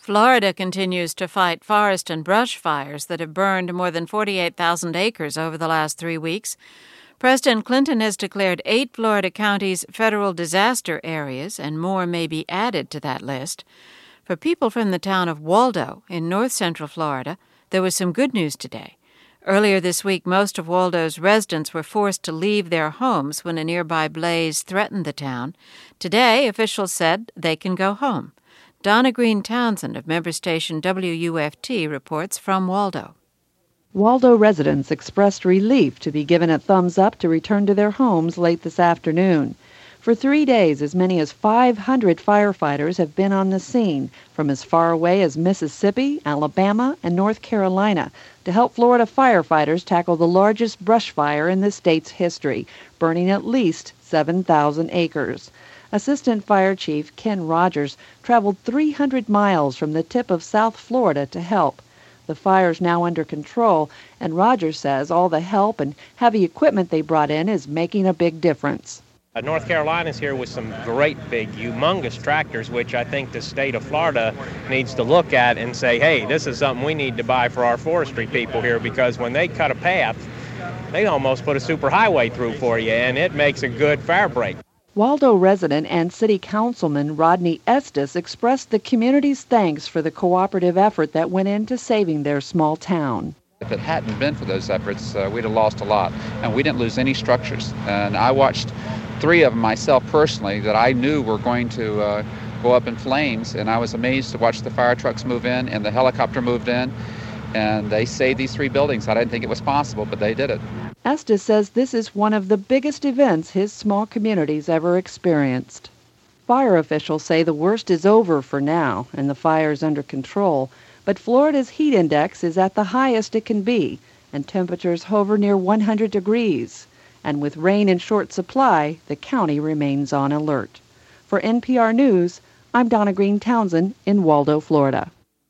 Florida continues to fight forest and brush fires that have burned more than 48,000 acres over the last 3 weeks. President Clinton has declared 8 Florida counties federal disaster areas, and more may be added to that list. For people from the town of Waldo in north-central Florida, there was some good news today. Earlier this week, most of Waldo's residents were forced to leave their homes when a nearby blaze threatened the town. Today, officials said they can go home. Donna Green Townsend of member station WUFT reports from Waldo. Waldo residents expressed relief to be given a thumbs up to return to their homes late this afternoon. For 3 days, as many as 500 firefighters have been on the scene from as far away as Mississippi, Alabama, and North Carolina to help Florida firefighters tackle the largest brush fire in the state's history, burning at least 7,000 acres. Assistant Fire Chief Ken Rogers traveled 300 miles from the tip of South Florida to help. The fire's now under control, and Rogers says all the help and heavy equipment they brought in is making a big difference. North Carolina's here with some great big, humongous tractors, which I think the state of Florida needs to look at and say, hey, this is something we need to buy for our forestry people here, because when they cut a path, they almost put a superhighway through for you, and it makes a good fire break. Waldo resident and city councilman Rodney Estes expressed the community's thanks for the cooperative effort that went into saving their small town. If it hadn't been for those efforts, we'd have lost a lot, and we didn't lose any structures. And I watched 3 of them myself personally that I knew were going to go up in flames, and I was amazed to watch the fire trucks move in and the helicopter moved in, and they saved these 3 buildings. I didn't think it was possible, but they did it. Estes says this is one of the biggest events his small community's ever experienced. Fire officials say the worst is over for now and the fire's under control, but Florida's heat index is at the highest it can be, and temperatures hover near 100 degrees. And with rain in short supply, the county remains on alert. For NPR News, I'm Donna Green Townsend in Waldo, Florida.